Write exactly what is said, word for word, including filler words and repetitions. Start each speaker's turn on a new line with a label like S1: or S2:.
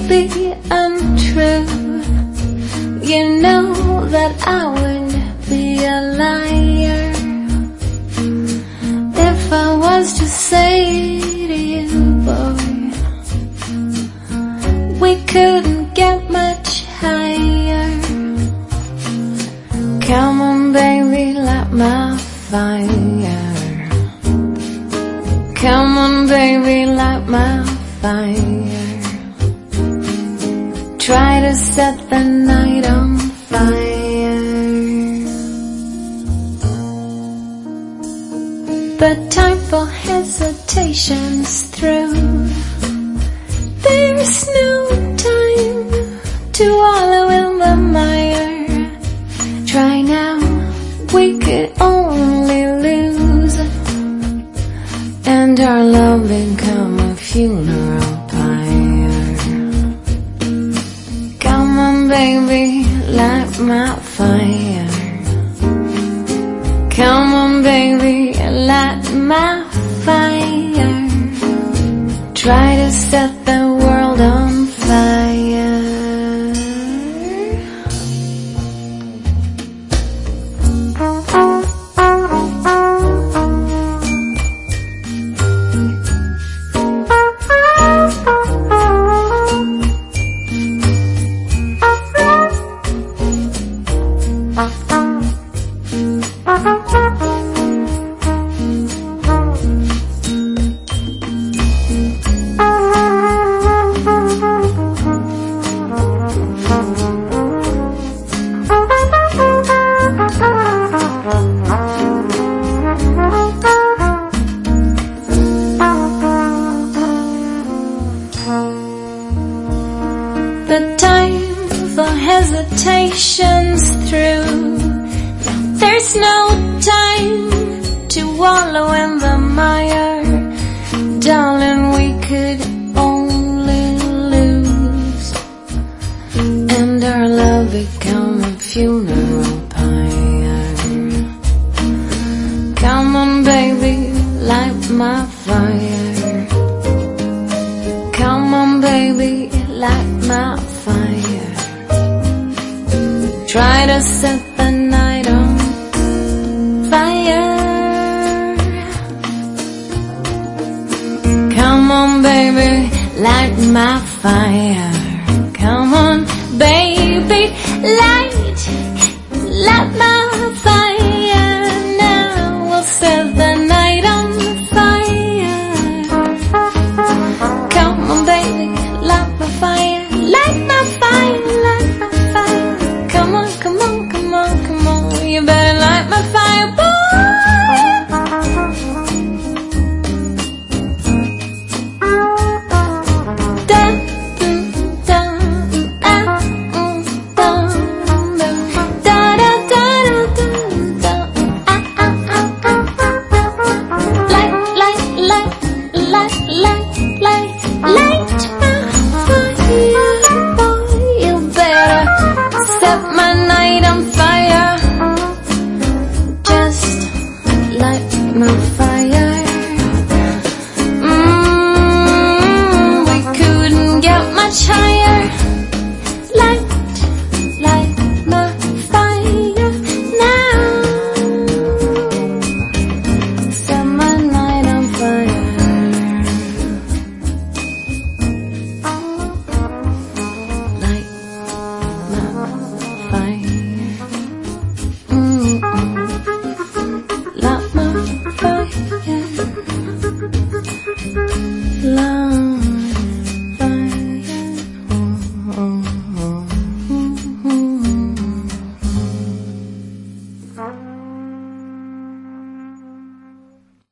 S1: be untrue. You know that I would be a liar if I was to say to you, boy, we couldn't get much higher. Come on, baby, light my fire. Come on, baby, light my fire. Try to set the night on fire. But time for hesitation's through. There's no time to wallow in the mire. Try now, we could only lose, and our love become a funeral pyre. Come on, baby, light my fire. Come on, baby, light my fire. Try to set the world on fire. The time for hesitation's through. Now there's no time to wallow in the mire. Darling, we could only lose, and our love become a funeral pyre. Come on, baby, light my fire. Come on, baby, light my fire. Try to set the night on fire. Come on, baby, light my fire.